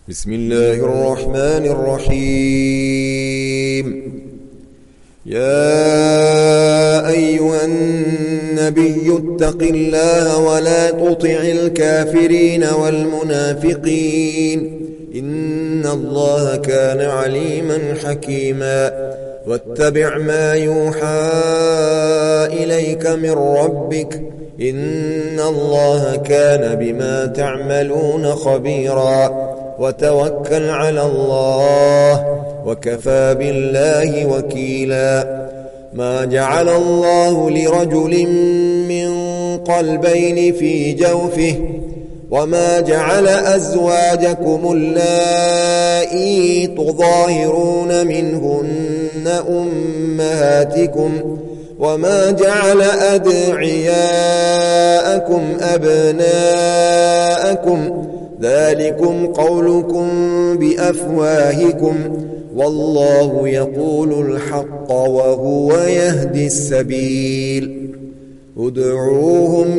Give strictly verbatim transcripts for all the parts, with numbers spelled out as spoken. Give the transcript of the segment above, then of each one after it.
بسم الله الرحمن الرحيم. يا أيها النبي اتق الله ولا تطع الكافرين والمنافقين إن الله كان عليما حكيما. واتبع ما يوحى إليك من ربك إن الله كان بما تعملون خبيرا. وتوكل على الله وكفى بالله وكيلا. ما جعل الله لرجل من قلبين في جوفه وما جعل أزواجكم اللائي تظاهرون منهن أمهاتكم وما جعل أدعياءكم أبناءكم ذلكم قولكم بأفواهكم والله يقول الحق وهو يهدي السبيل. ادعوهم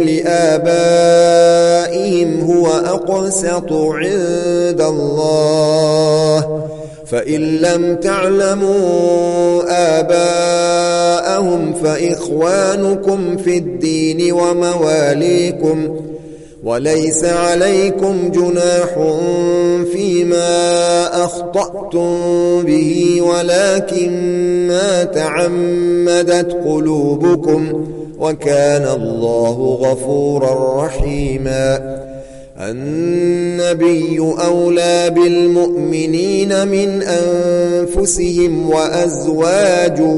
لآبائهم هو أقسط عند الله فإن لم تعلموا آباءهم فإخوانكم في الدين ومواليكم وليس عليكم جناح فيما أخطأتم به ولكن ما تعمدت قلوبكم وكان الله غفورا رحيما. النبي أولى بالمؤمنين من أنفسهم وأزواجه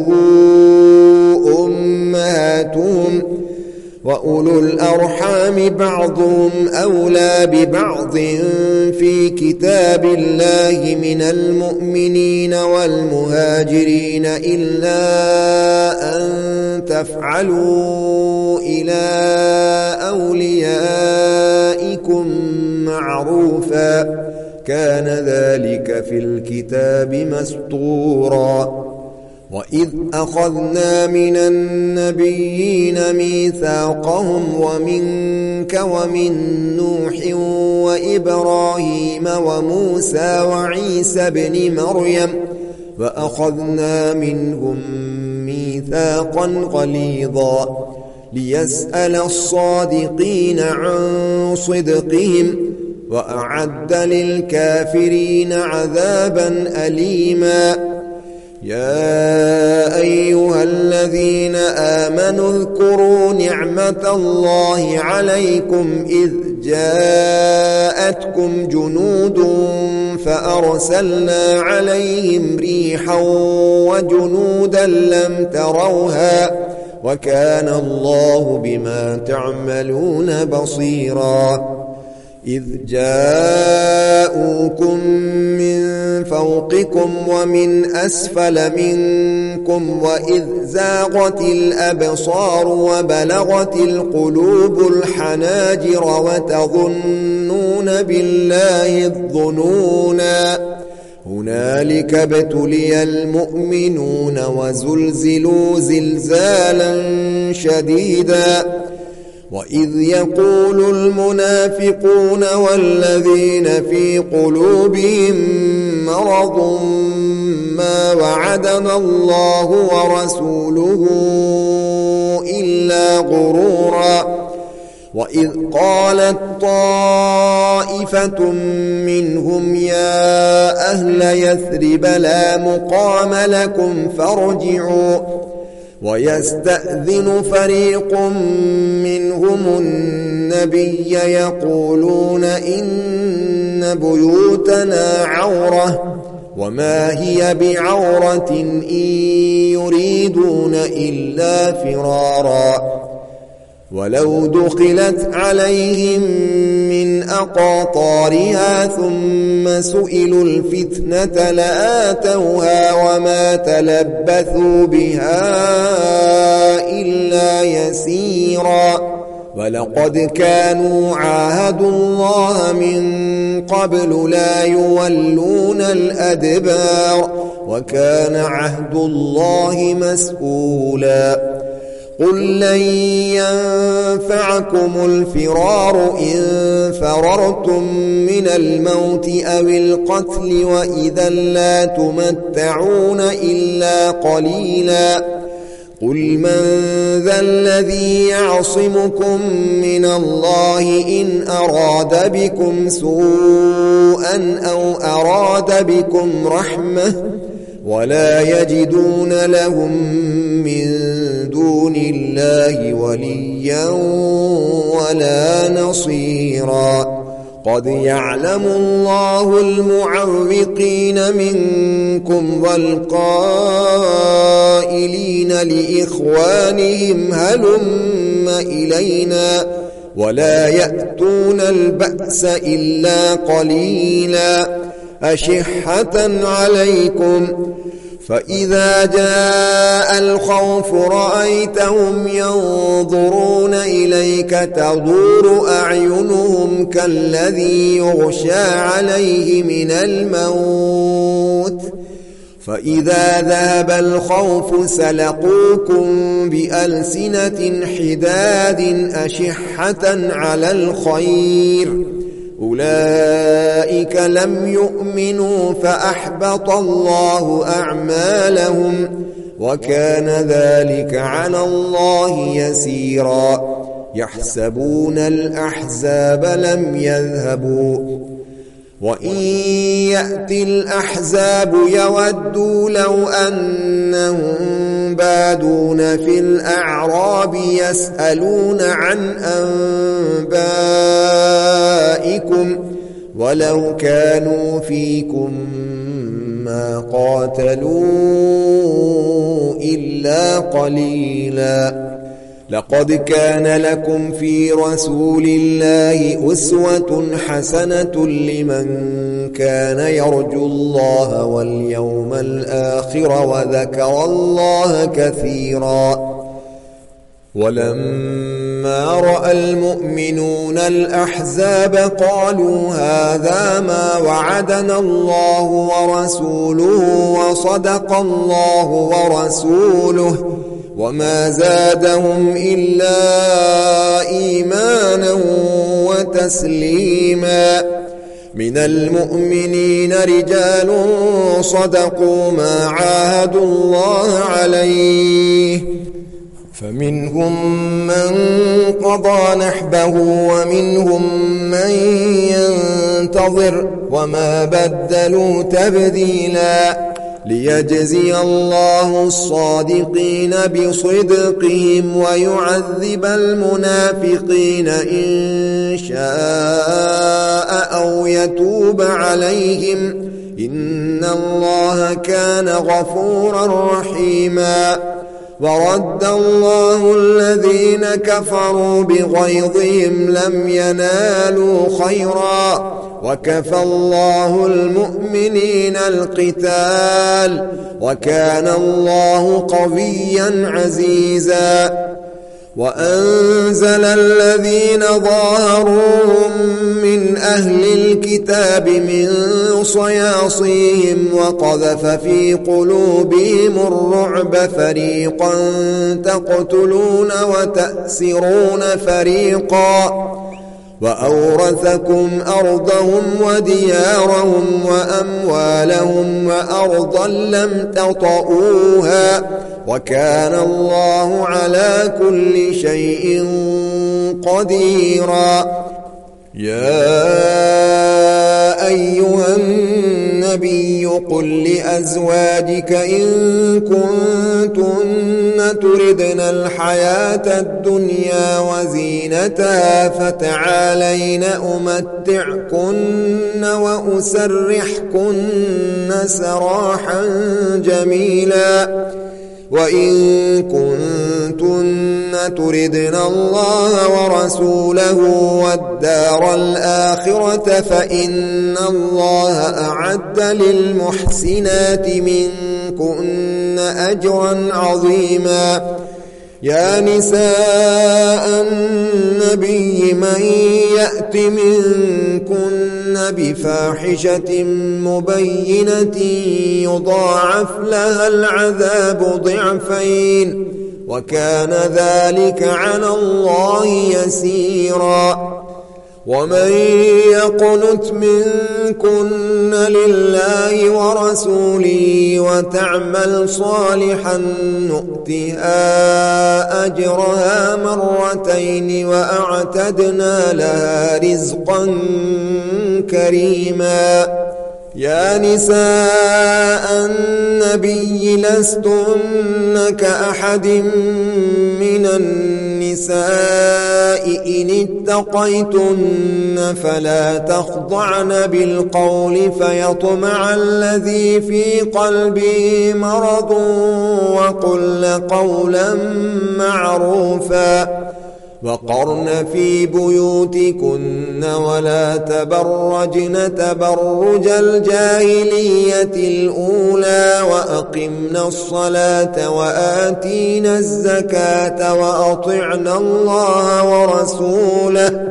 أمهاتهم وأولو الأرحام بعضهم أولى ببعض في كتاب الله من المؤمنين والمهاجرين إلا أن تفعلوا إلى أوليائكم معروفا كان ذلك في الكتاب مسطورا. وإذ أخذنا من النبيين ميثاقهم ومنك ومن نوح وإبراهيم وموسى وعيسى ابن مريم وأخذنا منهم ميثاقا غليظا ليسأل الصادقين عن صدقهم وأعد للكافرين عذابا أليما. يا أيها الذين آمنوا اذكروا نعمة الله عليكم إذ جاءتكم جنود فأرسلنا عليهم ريحا وجنودا لم تروها وكان الله بما تعملون بصيرا. إذ جاءوكم من فوقكم ومن أسفل منكم وإذ زاغت الأبصار وبلغت القلوب الحناجر وتظنون بالله الظنونا هنالك ابتلي المؤمنون وزلزلوا زلزالا شديدا. وإذ يقول المنافقون والذين في قلوبهم مرض ما وعدنا الله ورسوله إلا غرورا. وإذ قالت طائفة منهم يا أهل يثرب لا مقام لكم فارجعوا ويستأذن فريق منهم النبي يقولون إن بيوتنا عورة وما هي بعورة إن يريدون إلا فرارا. ولو دخلت عليهم من أقاطارها ثم سئلوا الفتنة لآتوها وما تلبثوا بها إلا يسيرا. ولقد كانوا عاهدوا الله من قبل لا يولون الأدبار وكان عهد الله مسؤولا. قل لن ينفعكم الفرار إن فررتم من الموت أو القتل وإذا لا تمتعون إلا قليلا قل من ذا الذي يعصمكم من الله إن أراد بكم سوءا أو أراد بكم رحمة ولا يجدون لهم من دون الله وليا ولا نصيرا قد يعلم الله المعوقين منكم والقائلين لإخوانهم هلم إلينا ولا يأتون البأس إلا قليلا أشحة عليكم فإذا جاء الخوف رأيتهم ينظرون إليك تدور أعينهم كالذي يغشى عليه من الموت فإذا ذهب الخوف سلقوكم بألسنة حداد أشحة على الخير أولئك لم يؤمنوا فأحبط الله أعمالهم وكان ذلك على الله يسيرا يحسبون الأحزاب لم يذهبوا وإن يأتي الأحزاب يودوا لو أنهم بادون في الأعراب يسألون عن أنبائكم ولو كانوا فيكم ما قاتلوا إلا قليلا لقد كان لكم في رسول الله أسوة حسنة لمن كان يرجو الله واليوم الآخر وذكر الله كثيرا ولما رأى المؤمنون الأحزاب قالوا هذا ما وعدنا الله ورسوله وصدق الله ورسوله وما زادهم إلا إيمانا وتسليما من المؤمنين رجال صدقوا ما عاهدوا الله عليه فمنهم من قضى نحبه ومنهم من ينتظر وما بدلوا تبديلا ليجزي الله الصادقين بصدقهم ويعذب المنافقين إن شاء أو يتوب عليهم إن الله كان غفورا رحيما ورد الله الذين كفروا بغيظهم لم ينالوا خيرا وكفى الله المؤمنين القتال وكان الله قويا عزيزا وأنزل الذين ظاهروهم من أهل الكتاب من صياصيهم وقذف في قلوبهم الرعب فريقا تقتلون وتأسرون فريقا وأورثكم أرضهم وديارهم وأموالهم وأرضا لم تطئوها وكان الله على كل شيء قديرا يا أيها النبي قل لأزواجك إن كنتن تردن الحياة الدنيا وزينتها فتعالين أمتعكن وأسرحكن سراحا جميلا وإن كنتن تردن الله ورسوله والدار الآخرة فإن الله أعد للمحسنات منكن أجرا عظيما يا نساء النبي من يأت منكن بفاحشة مبينة يضاعف لها العذاب ضعفين وكان ذلك على الله يسيرا. ومن يقنت منكن لله ورسوله وتعمل صالحا نؤتها أجرها مرتين وأعتدنا لها رزقا كريما. يا نساء النبي لستن كأحد من النساء إن اتقيتن فلا تخضعن بالقول فيطمع الذي في قلبه مرض وقلن قولا معروفا. وقرن في بيوتكن ولا تبرجن تبرج الجاهلية الأولى وأقمنا الصلاة وآتينا الزكاة وأطعنا الله ورسوله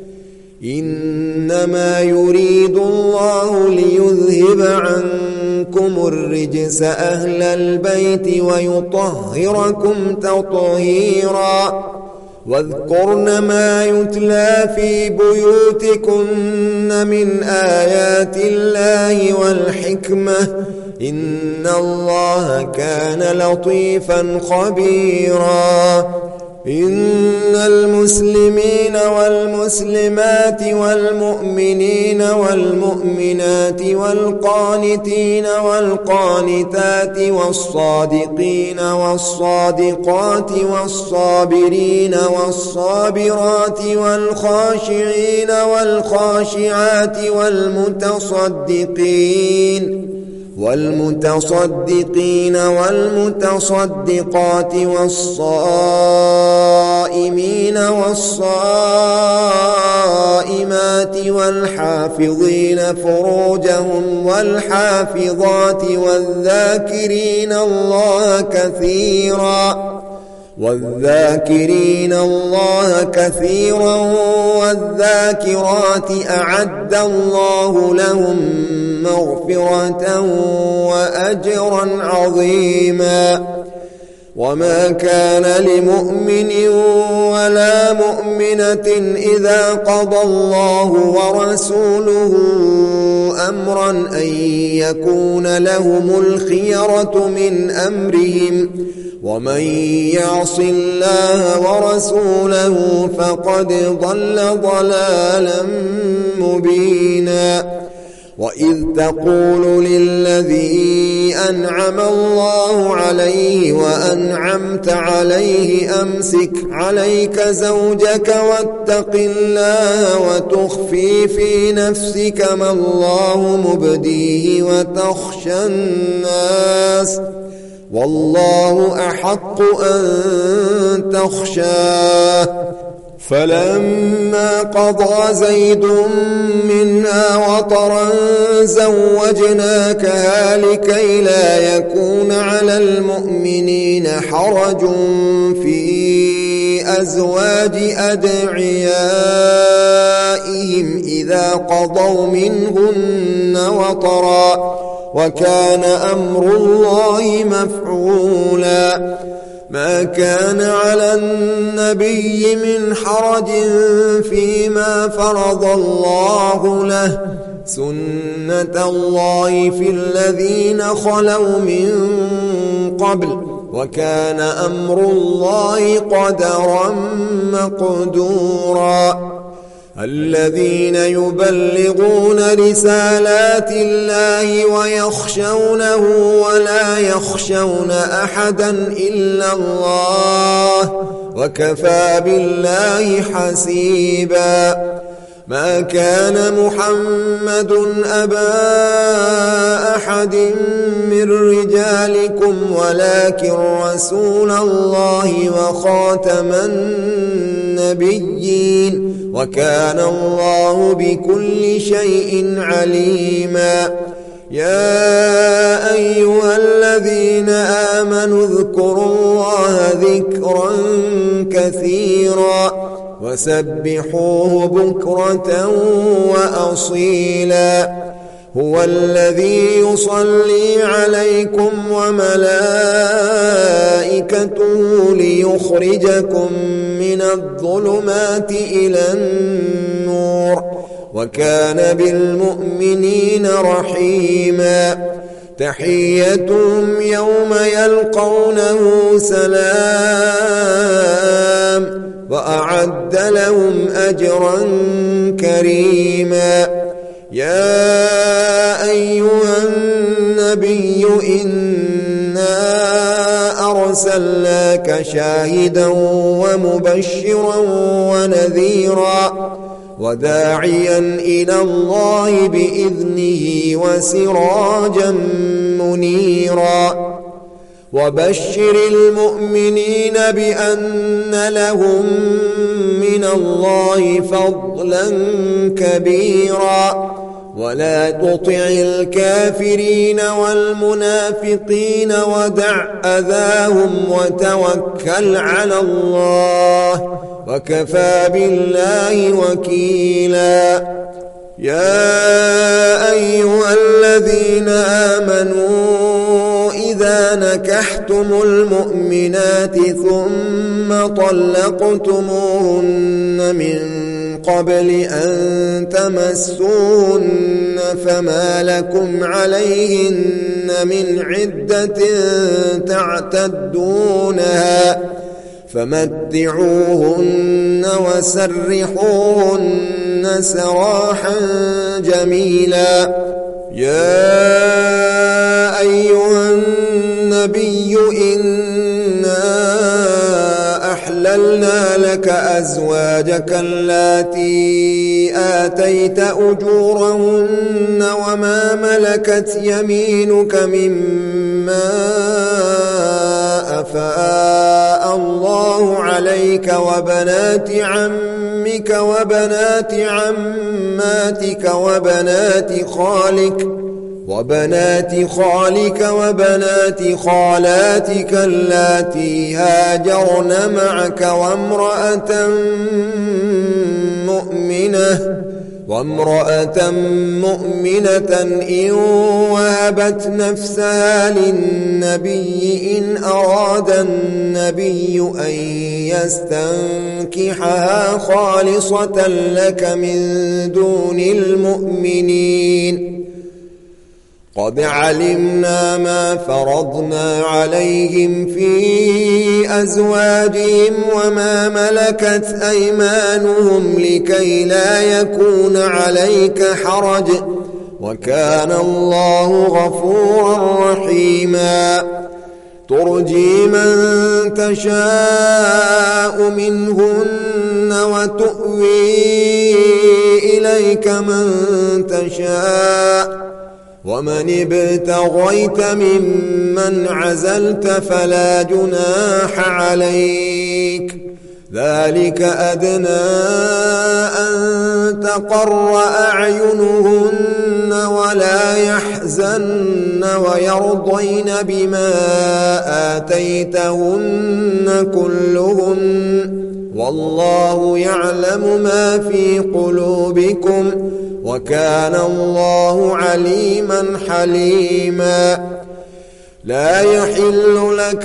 إنما يريد الله ليذهب عنكم الرجس أهل البيت ويطهركم تطهيرا. واذكرن ما يتلى في بيوتكن من آيات الله والحكمة إن الله كان لطيفا خبيرا. إن المسلمين والمسلمات والمؤمنين والمؤمنات والقانتين والقانتات والصادقين والصادقات والصابرين والصابرات والخاشعين والخاشعات والمتصدقين والمتصدقين والمتصدقات والصائمين والصائمات والحافظين فروجهم والحافظات والذاكرين الله كثيرا والذاكرين الله كثيرا والذاكرات أعد الله لهم مغفرة وأجرا عظيما. وما كان لمؤمن ولا مؤمنة إذا قضى الله ورسوله أمرا أن يكون لهم الخيرة من أمرهم ومن يعص الله ورسوله فقد ضل ضلالا مبينا. وإذ تقول للذي أنعم الله عليه وأنعمت عليه أمسك عليك زوجك واتق الله وتخفي في نفسك ما الله مبديه وتخشى الناس والله أحق أن تخشاه. فلما قضى زيد منها وطرا زوجناكها لكي لا يكون على المؤمنين حرج في أزواج أدعيائهم إذا قضوا منهن وطرا وكان أمر الله مفعولا. ما كان على النبي من حرج فيما فرض الله له سنة الله في الذين خلوا من قبل وكان أمر الله قدرا مقدورا. الذين يبلغون رسالات الله ويخشونه ولا يخشون أحدا إلا الله وكفى بالله حسيبا. ما كان محمد أبا أحد من رجالكم ولكن رسول الله وخاتم النبيين وكان الله بكل شيء عليما. يا أيها الذين آمنوا اذكروا الله ذكرا كثيرا وسبحوه بكرة وأصيلا. هو الذي يصلي عليكم وملائكته ليخرجكم من الظلمات إلى النور وكان بالمؤمنين رحيما تحيتهم يوم يلقونه سلام وأعد لهم أجرا كريما يا أيها النبي إنا أرسلناك شاهدا ومبشرا ونذيرا وداعيا إلى الله بإذنه وسراجا منيرا وبشر المؤمنين بأن لهم من الله فضلا كبيرا ولا تطع الكافرين والمنافقين ودع أذاهم وتوكل على الله وكفى بالله وكيلا يا أيها الذين آمنوا إذا نكحتم المؤمنات ثم طلقتموهن من قبل أن تمسوهن فما لكم عليهن من عدة تعتدونها فمتعوهن وسرحوهن سراحا جميلا يا أيها النبي إنا أحللنا لك أزواجك اللاتي آتيت أجورهن وما ملكت يمينك مما أفاء الله عليك وبنات عمك وبنات عماتك وبنات خالك وبنات خالك وبنات خالاتك اللاتي هاجرن معك وامرأة مؤمنة وامرأة مؤمنة إن وهبت نفسها للنبي إن أراد النبي أن يستنكحها خالصة لك من دون المؤمنين قد علمنا ما فرضنا عليهم في أزواجهم وما ملكت أيمانهم لكي لا يكون عليك حرج وكان الله غفورا رحيما ترجي من تشاء منهن وتؤوي إليك من تشاء ومن ابتغيت ممن عزلت فلا جناح عليك ذلك أدنى أن تقر أعينهن ولا يحزن ويرضين بما آتيتهن كلهن والله يعلم ما في قلوبكم وكان الله عليما حليما لا يحل لك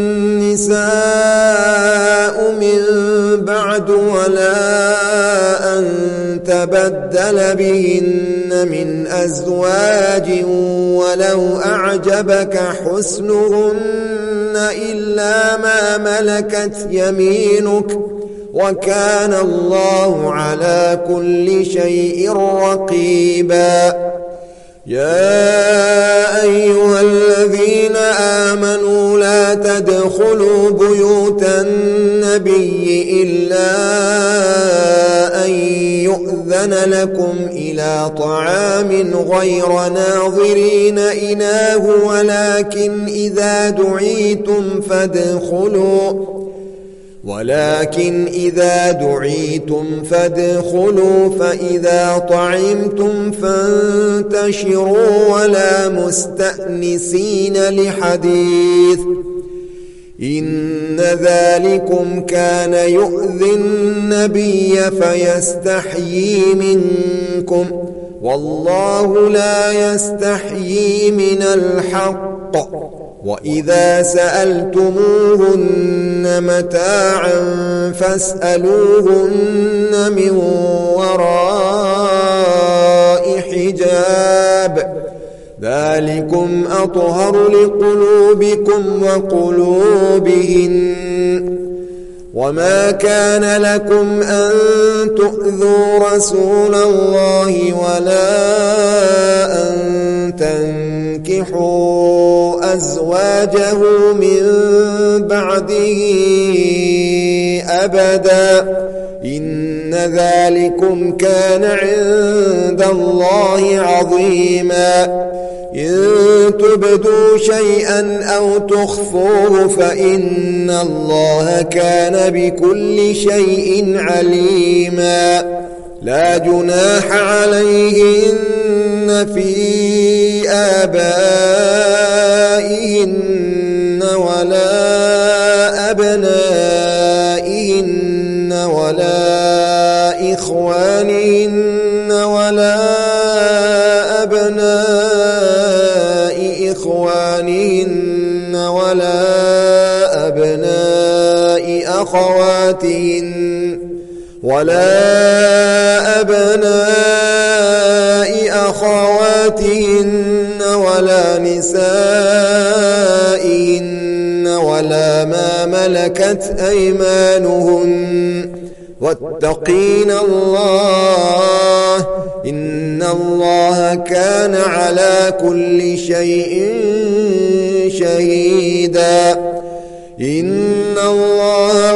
النساء من بعد ولا أن تبدل بهن من أزواج ولو أعجبك حسنهن إلا ما ملكت يمينك وكان الله على كل شيء رقيبا يا أيها الذين آمنوا لا تدخلوا بيوت النبي إلا أن يؤذن لكم إلى طعام غير ناظرين إناه ولكن إذا دعيتم فادخلوا ولكن إذا دعيتم فادخلوا فإذا طعمتم فانتشروا ولا مستأنسين لحديث إن ذلكم كان يؤذي النبي فيستحيي منكم والله لا يستحيي من الحق. وإذا سألتموهن متاعا فاسألوهن من وراء حجاب ذلكم أطهر لقلوبكم وقلوبهن. وما كان لكم أن تؤذوا رسول الله ولا أن تنكحوا أزواجه من بعده أبدا إن ذلكم كان عند الله عظيما. إن تبدوا شيئا أو تخفوه فإن الله كان بكل شيء عليما. لا جناح عليهن في آبائهن ولا أبنائهن ولا إخوانهن ولا أبناء إخوانهن ولا أبناء أخواتهن ولا أبناء أخواتهن ولا نسائهن ولا ما ملكت أيمانهن واتقين الله إن الله كان على كل شيء شهيدا. إن الله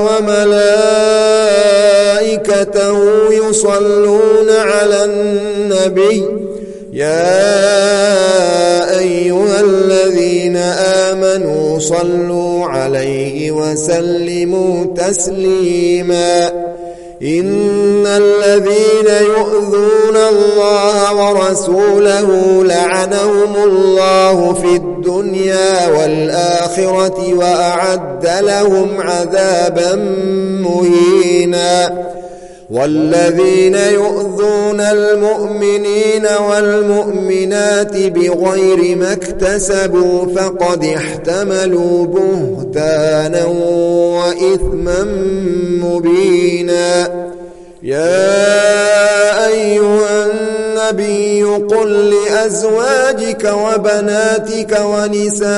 وملائكته يصلون على النبي يا أيها الذين آمنوا صلوا عليه وسلموا تسليما. إن الذين يؤذون الله ورسوله لعنهم الله في الدنيا والآخرة وأعد لهم عذابا مهينا. والذين يؤذون المؤمنين والمؤمنات بغير ما اكتسبوا فقد احتملوا بهتانا وإثما مبينا. يا أيها النبي قل لأزواجك وبناتك ونساء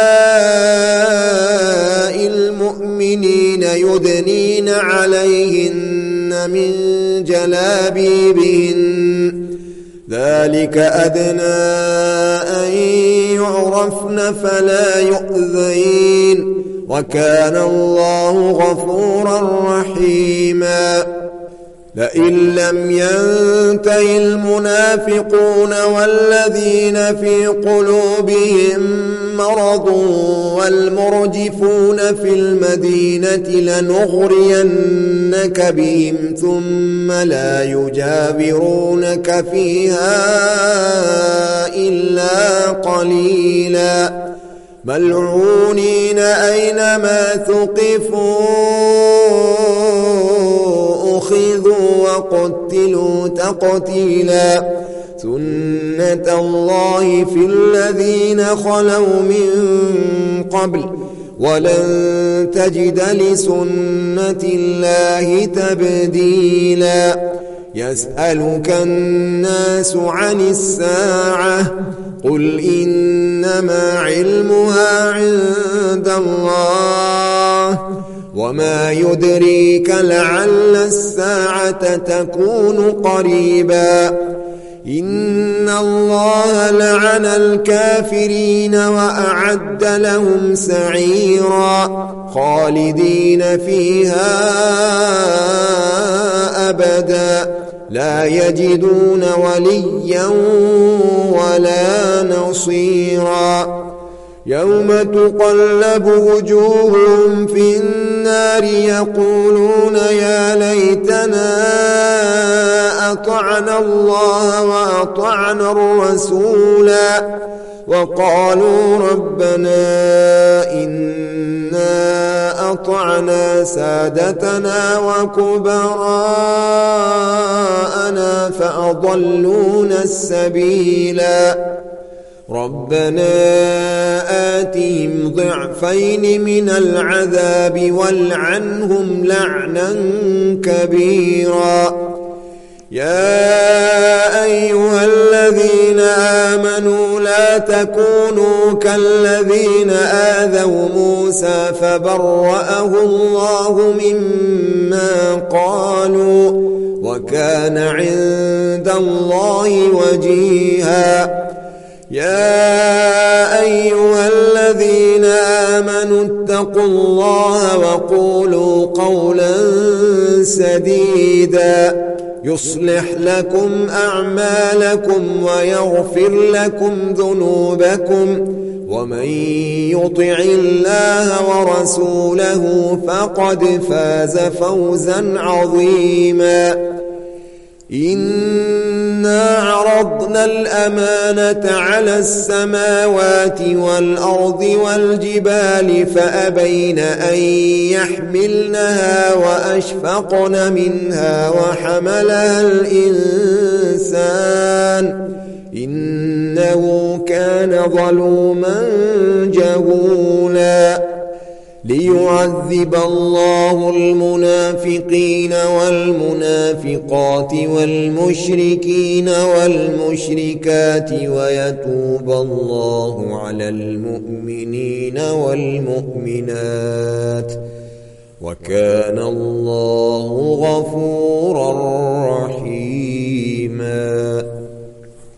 المؤمنين يدنين عليهن من جلابيبهن ذلك أدنى أن يعرفن فلا يؤذين وكان الله غفورا رحيما. لئن لم ينته المنافقون والذين في قلوبهم مرض والمرجفون في المدينة لنغرينك بهم ثم لا يجاورونك فيها إلا قليلا ملعونين أينما ثقفوا أخذوا وقتلوا تقتيلا. سنة الله في الذين خلوا من قبل ولن تجد لسنة الله تبديلا. يسألك الناس عن الساعة قل إنما علمها عند الله وما يدريك لعل الساعة تكون قريبا. إن الله لعن الكافرين وأعد لهم سعيرا خالدين فيها أبدا لا يجدون وليا ولا نصيرا. يوم تقلب وجوههم في النار يقولون يا ليتنا أطعنا الله وأطعنا الرسولا وقالوا ربنا إنا أطعنا سادتنا وكبراءنا فأضلونا السبيلا ربنا آتهم ضعفين من العذاب والعنهم لعنا كبيرا يا أيها الذين آمنوا لا تكونوا كالذين آذوا موسى فبرأه الله مما قالوا وكان عند الله وجيها يا أيها الذين آمنوا اتقوا الله وقولوا قولا سديدا يصلح لكم أعمالكم ويغفر لكم ذنوبكم ومن يطع الله ورسوله فقد فاز فوزا عظيما إنا عرضنا الأمانة على السماوات والأرض والجبال فأبين أن يحملنها وأشفقن منها وحملها الإنسان إنه كان ظلوما جهولا ليعذب الله المنافقين والمنافقات والمشركين والمشركات ويتوب الله على المؤمنين والمؤمنات وكان الله غفورا رحيما.